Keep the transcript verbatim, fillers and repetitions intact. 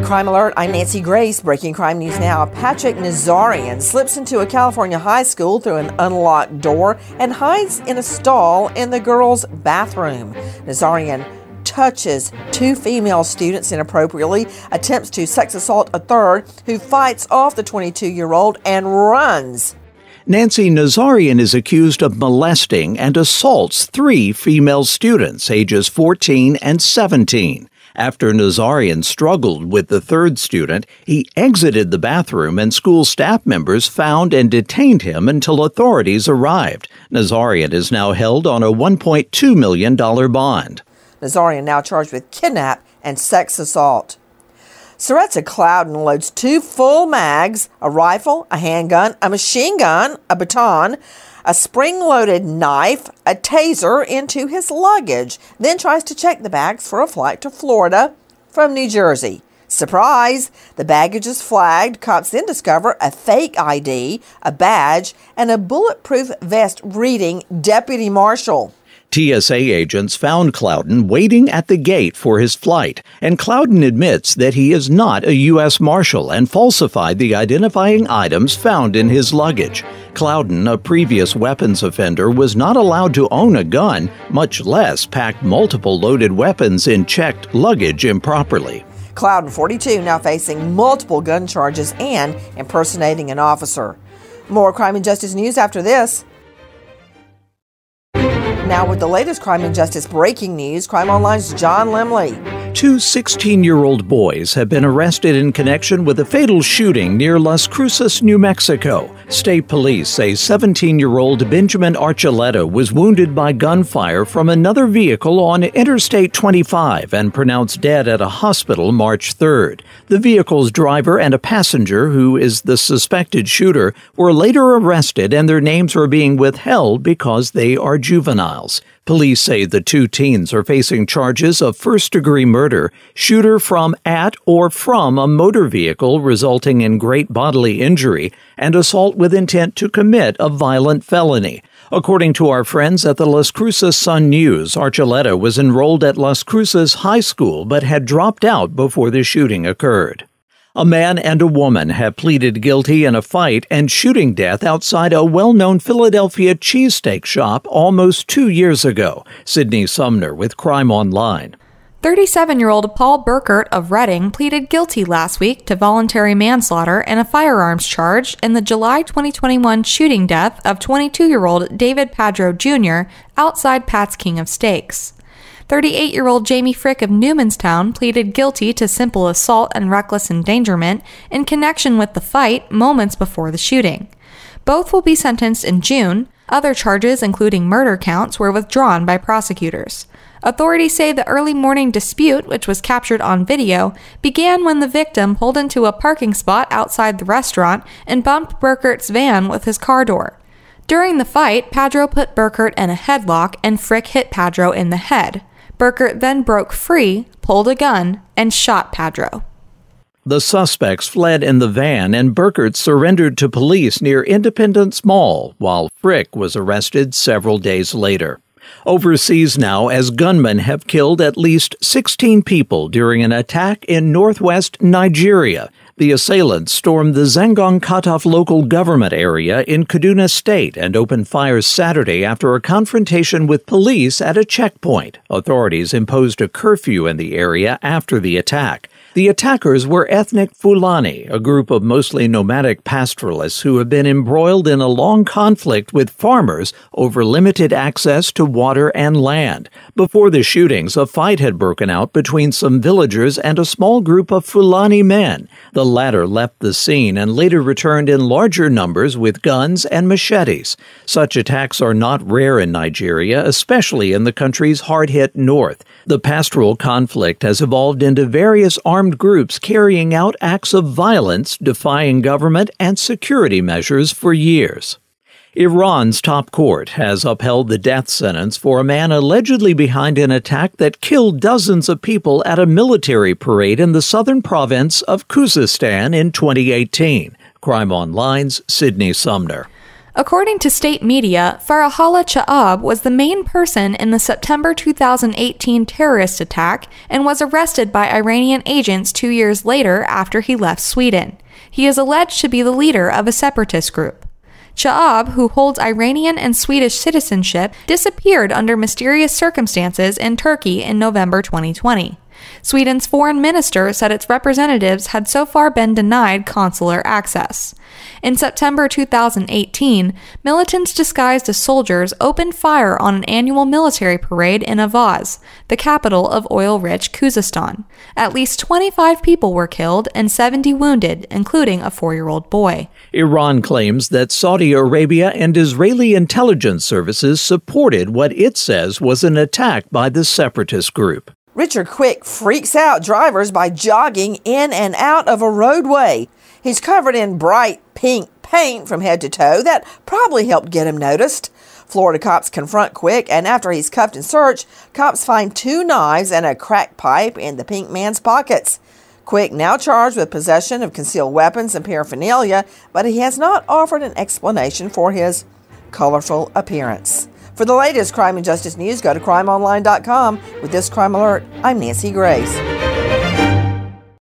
Crime Alert, I'm Nancy Grace. Breaking crime news now. Patrick Nazarian slips into a California high school through an unlocked door and hides in a stall in the girls' bathroom. Nazarian touches two female students inappropriately, attempts to sex assault a third, who fights off the twenty-two-year-old and runs. Nancy Nazarian is accused of molesting and assaults three female students, ages fourteen and seventeen. After Nazarian struggled with the third student, he exited the bathroom and school staff members found and detained him until authorities arrived. Nazarian is now held on a one point two million dollars bond. Nazarian now charged with kidnap and sex assault. Soretsa Clouden loads two full mags, a rifle, a handgun, a machine gun, a baton, a spring-loaded knife, a taser into his luggage, then tries to check the bags for a flight to Florida from New Jersey. Surprise! The baggage is flagged. Cops then discover a fake I D, a badge, and a bulletproof vest reading Deputy Marshal. T S A agents found Clouden waiting at the gate for his flight, and Clouden admits that he is not a U S Marshal and falsified the identifying items found in his luggage. Clouden, a previous weapons offender, was not allowed to own a gun, much less pack multiple loaded weapons in checked luggage improperly. Clouden, forty-two, now facing multiple gun charges and impersonating an officer. More crime and justice news after this. Now with the latest crime and justice breaking news, Crime Online's John Lemley. Two sixteen-year-old boys have been arrested in connection with a fatal shooting near Las Cruces, New Mexico. State police say seventeen-year-old Benjamin Archuleta was wounded by gunfire from another vehicle on Interstate twenty-five and pronounced dead at a hospital March third. The vehicle's driver and a passenger, who is the suspected shooter, were later arrested and their names are being withheld because they are juveniles. Police say the two teens are facing charges of first-degree murder, shooter from at or from a motor vehicle resulting in great bodily injury, and assault with intent to commit a violent felony. According to our friends at the Las Cruces Sun News, Archuleta was enrolled at Las Cruces High School but had dropped out before the shooting occurred. A man and a woman have pleaded guilty in a fight and shooting death outside a well-known Philadelphia cheesesteak shop almost two years ago. Sydney Sumner with Crime Online. thirty-seven-year-old Paul Burkert of Reading pleaded guilty last week to voluntary manslaughter and a firearms charge in the July twenty twenty-one shooting death of twenty-two-year-old David Padro Junior outside Pat's King of Steaks. thirty-eight-year-old Jamie Frick of Newmanstown pleaded guilty to simple assault and reckless endangerment in connection with the fight moments before the shooting. Both will be sentenced in June. Other charges, including murder counts, were withdrawn by prosecutors. Authorities say the early morning dispute, which was captured on video, began when the victim pulled into a parking spot outside the restaurant and bumped Burkert's van with his car door. During the fight, Padro put Burkert in a headlock and Frick hit Padro in the head. Burkert then broke free, pulled a gun, and shot Padro. The suspects fled in the van and Burkert surrendered to police near Independence Mall, while Frick was arrested several days later. Overseas now, as gunmen have killed at least sixteen people during an attack in northwest Nigeria. The assailants stormed the Zangong-Kataf local government area in Kaduna State and opened fire Saturday after a confrontation with police at a checkpoint. Authorities imposed a curfew in the area after the attack. The attackers were ethnic Fulani, a group of mostly nomadic pastoralists who have been embroiled in a long conflict with farmers over limited access to water and land. Before the shootings, a fight had broken out between some villagers and a small group of Fulani men. The latter left the scene and later returned in larger numbers with guns and machetes. Such attacks are not rare in Nigeria, especially in the country's hard-hit north. The pastoral conflict has evolved into various armed groups carrying out acts of violence, defying government and security measures for years. Iran's top court has upheld the death sentence for a man allegedly behind an attack that killed dozens of people at a military parade in the southern province of Khuzestan in twenty eighteen. Crime Online's Sydney Sumner. According to state media, Farahala Cha'ab was the main person in the September two thousand eighteen terrorist attack and was arrested by Iranian agents two years later after he left Sweden. He is alleged to be the leader of a separatist group. Cha'ab, who holds Iranian and Swedish citizenship, disappeared under mysterious circumstances in Turkey in November twenty twenty. Sweden's foreign minister said its representatives had so far been denied consular access. In September two thousand eighteen, militants disguised as soldiers opened fire on an annual military parade in Avaz, the capital of oil-rich Khuzestan. At least twenty-five people were killed and seventy wounded, including a four-year-old boy. Iran claims that Saudi Arabia and Israeli intelligence services supported what it says was an attack by the separatist group. Richard Quick freaks out drivers by jogging in and out of a roadway. He's covered in bright pink paint from head to toe. That probably helped get him noticed. Florida cops confront Quick, and after he's cuffed and searched, cops find two knives and a crack pipe in the pink man's pockets. Quick now charged with possession of concealed weapons and paraphernalia, but he has not offered an explanation for his colorful appearance. For the latest crime and justice news, go to crime online dot com. With this crime alert, I'm Nancy Grace.